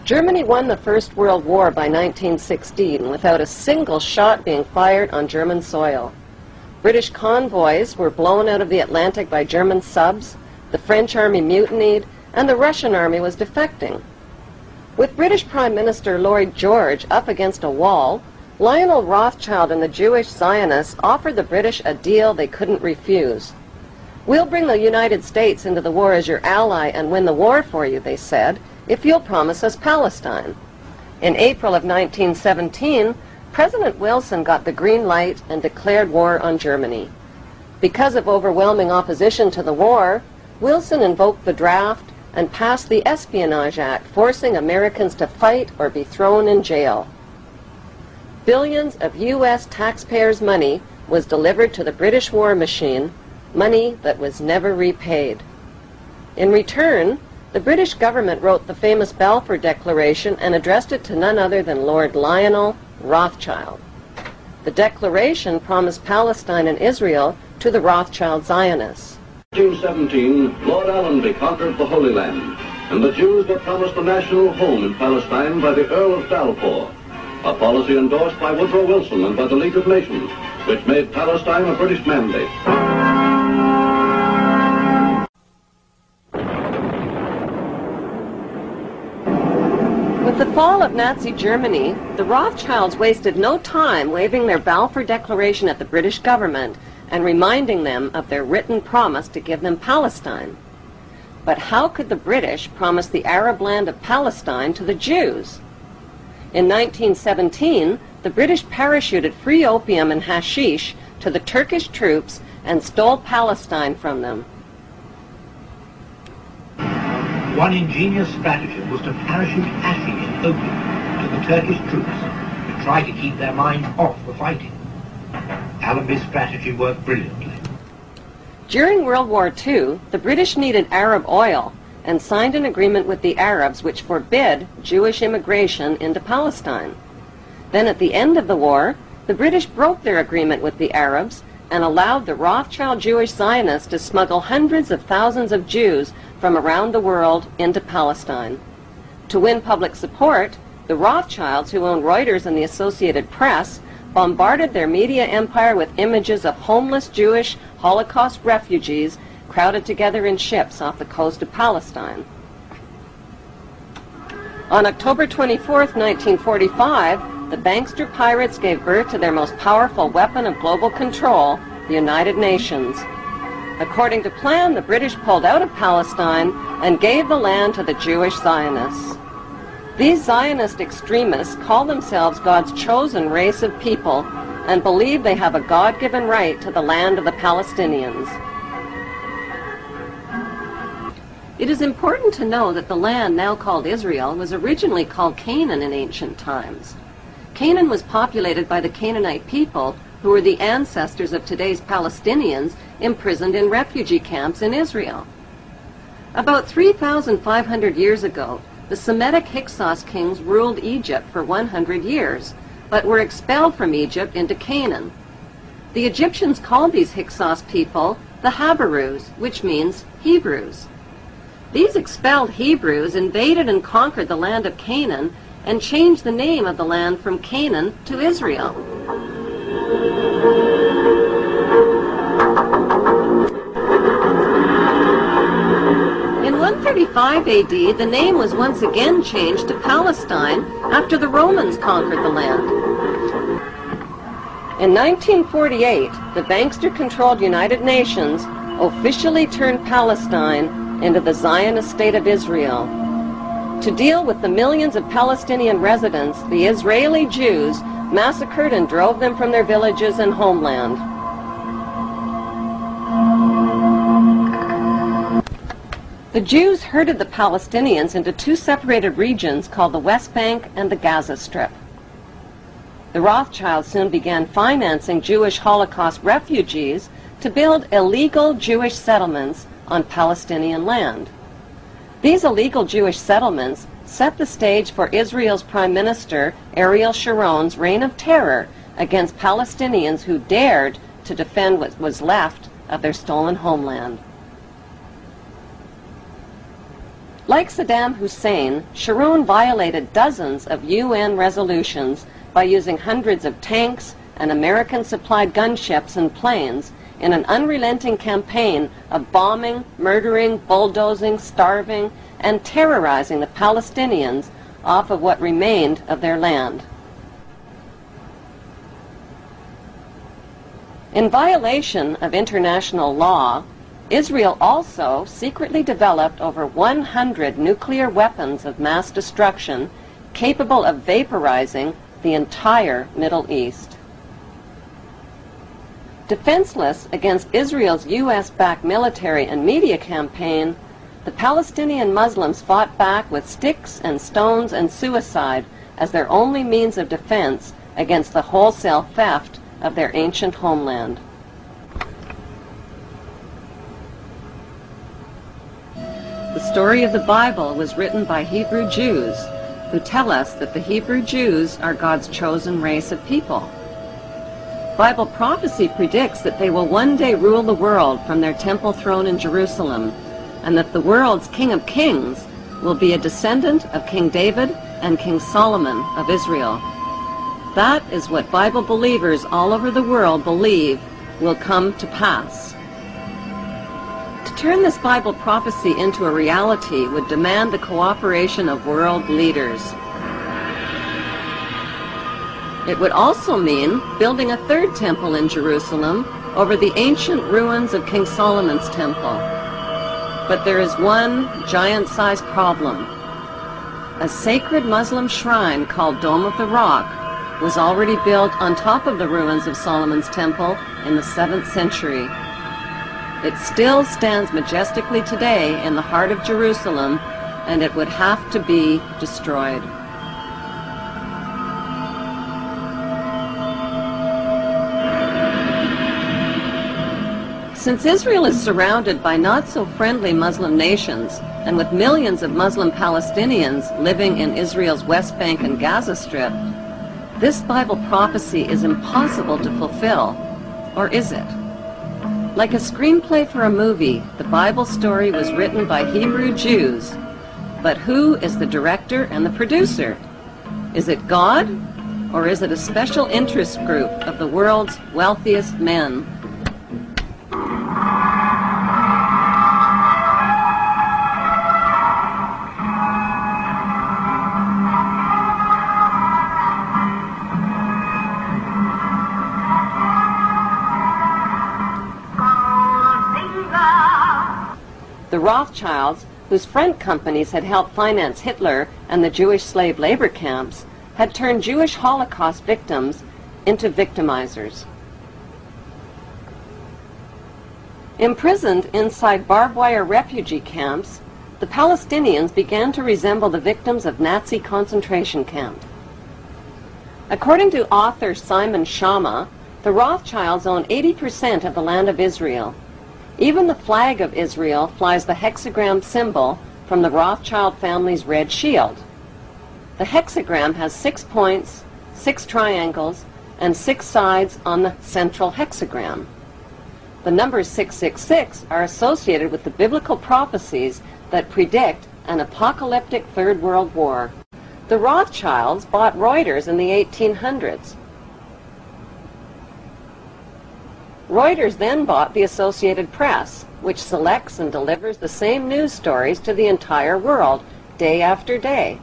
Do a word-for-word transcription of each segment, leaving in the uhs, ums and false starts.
Germany won the First World War by nineteen sixteen without a single shot being fired on German soil. British convoys were blown out of the Atlantic by German subs, the French army mutinied, and the Russian army was defecting. With British Prime Minister Lloyd George up against a wall, Lionel Rothschild and the Jewish Zionists offered the British a deal they couldn't refuse. "We'll bring the United States into the war as your ally and win the war for you," they said, "if you'll promise us Palestine." In April of nineteen seventeen, President Wilson got the green light and declared war on Germany. Because of overwhelming opposition to the war, Wilson invoked the draft and passed the Espionage Act, forcing Americans to fight or be thrown in jail. Billions of U S taxpayers' money was delivered to the British war machine, money that was never repaid. In return, the British government wrote the famous Balfour Declaration and addressed it to none other than Lord Lionel Rothschild. The declaration promised Palestine and Israel to the Rothschild Zionists. In eighteen seventeen, Lord Allenby conquered the Holy Land, and the Jews were promised a national home in Palestine by the Earl of Balfour, a policy endorsed by Woodrow Wilson and by the League of Nations, which made Palestine a British mandate. With the fall of Nazi Germany, the Rothschilds wasted no time waving their Balfour Declaration at the British government and reminding them of their written promise to give them Palestine. But how could the British promise the Arab land of Palestine to the Jews? In nineteen seventeen, the British parachuted free opium and hashish to the Turkish troops and stole Palestine from them. One ingenious stratagem was to parachute hashish and opium to the Turkish troops to try to keep their minds off the fighting. Allenby's strategy worked brilliantly. During World War Two, the British needed Arab oil and signed an agreement with the Arabs which forbid Jewish immigration into Palestine. Then at the end of the war, the British broke their agreement with the Arabs and allowed the Rothschild Jewish Zionists to smuggle hundreds of thousands of Jews from around the world into Palestine. To win public support, the Rothschilds, who owned Reuters and the Associated Press, bombarded their media empire with images of homeless Jewish Holocaust refugees crowded together in ships off the coast of Palestine. On October twenty-fourth, nineteen forty-five, the Bankster pirates gave birth to their most powerful weapon of global control, the United Nations. According to plan, the British pulled out of Palestine and gave the land to the Jewish Zionists. These Zionist extremists call themselves God's chosen race of people and believe they have a God-given right to the land of the Palestinians. It is important to know that the land now called Israel was originally called Canaan in ancient times. Canaan was populated by the Canaanite people, who were the ancestors of today's Palestinians imprisoned in refugee camps in Israel. About three thousand five hundred years ago, the Semitic Hyksos kings ruled Egypt for one hundred years, but were expelled from Egypt into Canaan. The Egyptians called these Hyksos people the Habarus, which means Hebrews. These expelled Hebrews invaded and conquered the land of Canaan and changed the name of the land from Canaan to Israel. In one thirty-five A D, the name was once again changed to Palestine after the Romans conquered the land. In nineteen forty-eight, the Bankster-controlled United Nations officially turned Palestine into the Zionist State of Israel. To deal with the millions of Palestinian residents, the Israeli Jews massacred and drove them from their villages and homeland. The Jews herded the Palestinians into two separated regions called the West Bank and the Gaza Strip. The Rothschilds soon began financing Jewish Holocaust refugees to build illegal Jewish settlements on Palestinian land. These illegal Jewish settlements set the stage for Israel's Prime Minister Ariel Sharon's reign of terror against Palestinians who dared to defend what was left of their stolen homeland. Like Saddam Hussein, Sharon violated dozens of U N resolutions by using hundreds of tanks and American-supplied gunships and planes in an unrelenting campaign of bombing, murdering, bulldozing, starving, and terrorizing the Palestinians off of what remained of their land. In violation of international law, Israel also secretly developed over one hundred nuclear weapons of mass destruction capable of vaporizing the entire Middle East. Defenseless against Israel's U S-backed military and media campaign, the Palestinian Muslims fought back with sticks and stones and suicide as their only means of defense against the wholesale theft of their ancient homeland. The story of the Bible was written by Hebrew Jews, who tell us that the Hebrew Jews are God's chosen race of people. Bible prophecy predicts that they will one day rule the world from their temple throne in Jerusalem, and that the world's King of Kings will be a descendant of King David and King Solomon of Israel. That is what Bible believers all over the world believe will come to pass. To turn this Bible prophecy into a reality would demand the cooperation of world leaders. It would also mean building a third temple in Jerusalem over the ancient ruins of King Solomon's temple. But there is one giant-sized problem. A sacred Muslim shrine called Dome of the Rock was already built on top of the ruins of Solomon's temple in the seventh century. It still stands majestically today in the heart of Jerusalem, and it would have to be destroyed. Since Israel is surrounded by not-so-friendly Muslim nations, and with millions of Muslim Palestinians living in Israel's West Bank and Gaza Strip, this Bible prophecy is impossible to fulfill. Or is it? Like a screenplay for a movie, the Bible story was written by Hebrew Jews. But who is the director and the producer? Is it God, or is it a special interest group of the world's wealthiest men? The Rothschilds, whose front companies had helped finance Hitler and the Jewish slave labor camps, had turned Jewish Holocaust victims into victimizers. Imprisoned inside barbed wire refugee camps, the Palestinians began to resemble the victims of Nazi concentration camps. According to author Simon Schama, the Rothschilds own eighty percent of the land of Israel. Even the flag of Israel flies the hexagram symbol from the Rothschild family's red shield. The hexagram has six points, six triangles, and six sides on the central hexagram. The numbers six six six are associated with the biblical prophecies that predict an apocalyptic Third World War. The Rothschilds bought Reuters in the eighteen hundreds. Reuters then bought the Associated Press, which selects and delivers the same news stories to the entire world, day after day.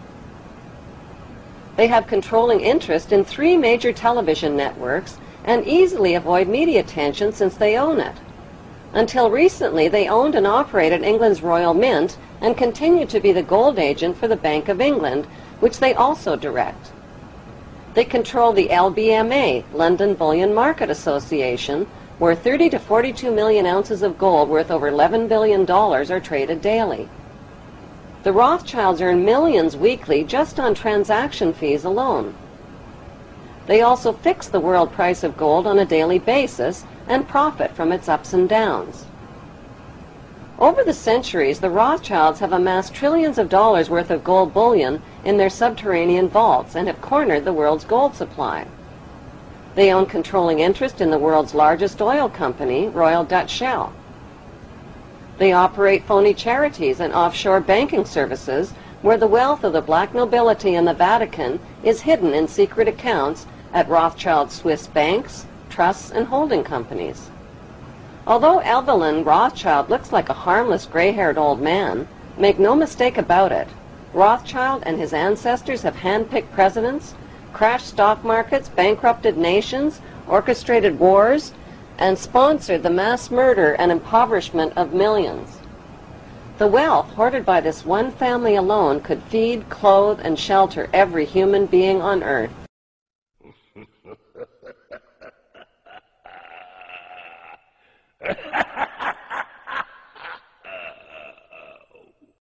They have controlling interest in three major television networks and easily avoid media attention since they own it. Until recently, they owned and operated England's Royal Mint and continue to be the gold agent for the Bank of England, which they also direct. They control the L B M A, London Bullion Market Association, where thirty to forty-two million ounces of gold worth over eleven billion dollars are traded daily. The Rothschilds earn millions weekly just on transaction fees alone. They also fix the world price of gold on a daily basis and profit from its ups and downs. Over the centuries, the Rothschilds have amassed trillions of dollars worth of gold bullion in their subterranean vaults and have cornered the world's gold supply. They own controlling interest in the world's largest oil company, Royal Dutch Shell. They operate phony charities and offshore banking services where the wealth of the black nobility in the Vatican is hidden in secret accounts at Rothschild Swiss banks, trusts, and holding companies. Although Evelyn Rothschild looks like a harmless gray-haired old man, make no mistake about it, Rothschild and his ancestors have handpicked presidents, crashed stock markets, bankrupted nations, orchestrated wars, and sponsored the mass murder and impoverishment of millions. The wealth hoarded by this one family alone could feed, clothe, and shelter every human being on earth. Ha ha ha!